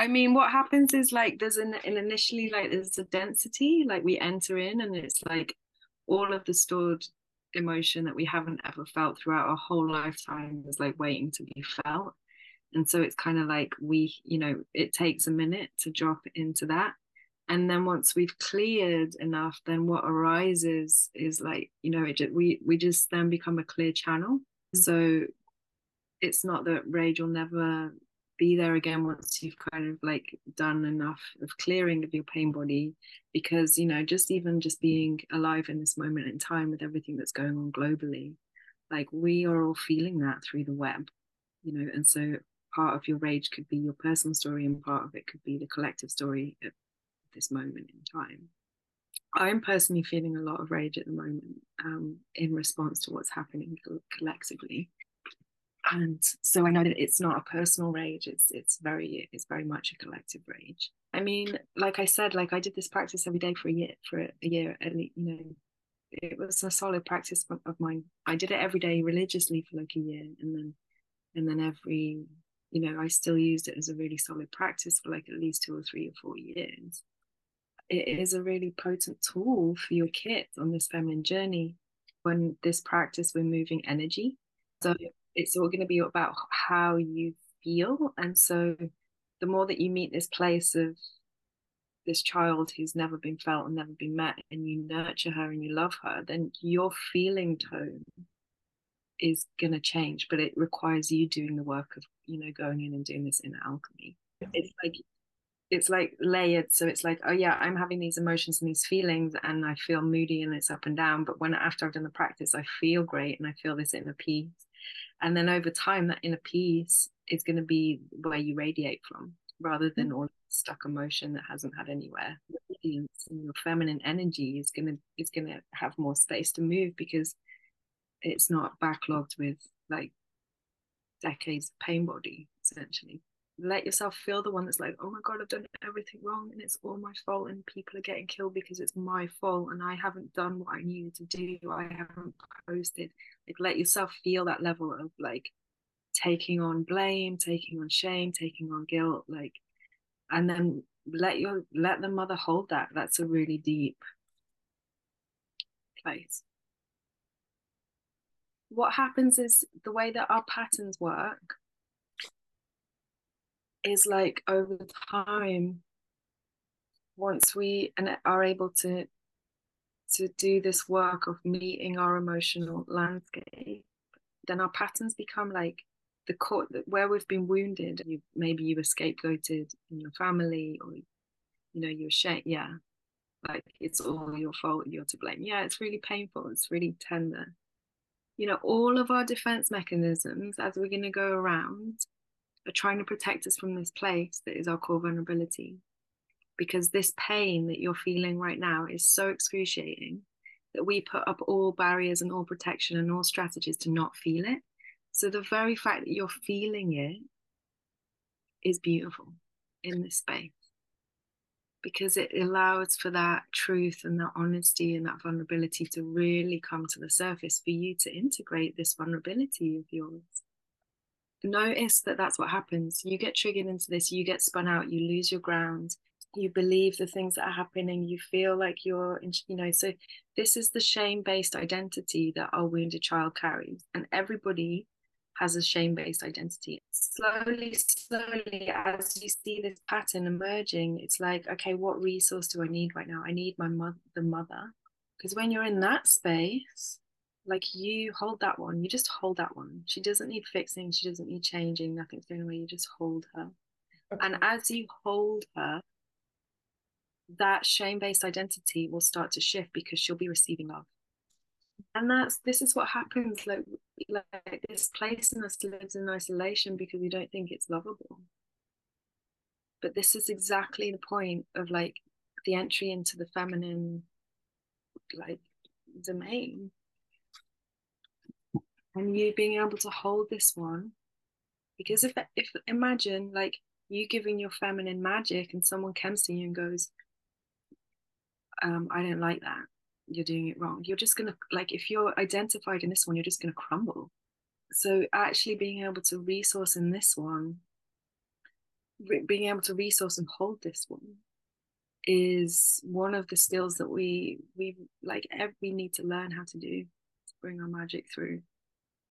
I mean, what happens is like there's an initially like there's a density, like we enter in and it's like all of the stored emotion that we haven't ever felt throughout our whole lifetime is like waiting to be felt. And so it's kind of like it takes a minute to drop into that. And then once we've cleared enough, then what arises is like, we just then become a clear channel. So it's not that rage will never be there again once you've kind of like done enough of clearing of your pain body, because just being alive in this moment in time with everything that's going on globally, like we are all feeling that through the web, and so part of your rage could be your personal story and part of it could be the collective story at this moment in time. I'm personally feeling a lot of rage at the moment, in response to what's happening collectively. And so I know that it's not a personal rage, it's very much a collective rage. I mean, like I said, like I did this practice every day for a year at least, it was a solid practice of mine. I did it every day religiously for like a year, and then I still used it as a really solid practice for like at least 2 or 3 or 4 years. It is a really potent tool for your kids on this feminine journey. When this practice, we're moving energy. So it's all going to be about how you feel. And so the more that you meet this place of this child who's never been felt and never been met, and you nurture her and you love her, then your feeling tone is going to change. But it requires you doing the work of, going in and doing this inner alchemy. It's like layered. So it's like, oh yeah, I'm having these emotions and these feelings and I feel moody and it's up and down, but when after I've done the practice I feel great and I feel this inner peace. And then over time that inner peace is going to be where you radiate from, rather than all stuck emotion that hasn't had anywhere. Radiance and your feminine energy is gonna have more space to move, because it's not backlogged with like decades of pain body, essentially. Let yourself feel the one that's like, oh my God, I've done everything wrong and it's all my fault and people are getting killed because it's my fault and I haven't done what I needed to do. I haven't posted. Like, let yourself feel that level of like taking on blame, taking on shame, taking on guilt, like, and then let the mother hold that. That's a really deep place. What happens is the way that our patterns work is like over time, once we and are able to do this work of meeting our emotional landscape, then our patterns become like the core where we've been wounded. Maybe you were scapegoated in your family, or you're ashamed. Yeah, like it's all your fault. You're to blame. Yeah, it's really painful. It's really tender. All of our defense mechanisms as we're going to go around are trying to protect us from this place that is our core vulnerability, because this pain that you're feeling right now is so excruciating that we put up all barriers and all protection and all strategies to not feel it. So the very fact that you're feeling it is beautiful in this space, because it allows for that truth and that honesty and that vulnerability to really come to the surface, for you to integrate this vulnerability of yours. Notice that that's what happens. You get triggered into this, you get spun out, you lose your ground, you believe the things that are happening, you feel like so this is the shame-based identity that our wounded child carries, and everybody has a shame-based identity. Slowly, as you see this pattern emerging, it's like, okay, what resource do I need right now? I need the mother, because when you're in that space, like, you hold that one, you just hold that one. She doesn't need fixing, she doesn't need changing, nothing's going away, you just hold her. Okay. And as you hold her, that shame-based identity will start to shift, because she'll be receiving love. And this is what happens, like this place in us lives in isolation because we don't think it's lovable. But this is exactly the point of like the entry into the feminine like domain, and you being able to hold this one. Because if imagine like you giving your feminine magic and someone comes to you and goes, I don't like that, you're doing it wrong, you're just gonna, like, if you're identified in this one, you're just gonna crumble. So actually being able to resource in this one being able to resource and hold this one is one of the skills that we like we need to learn how to do to bring our magic through.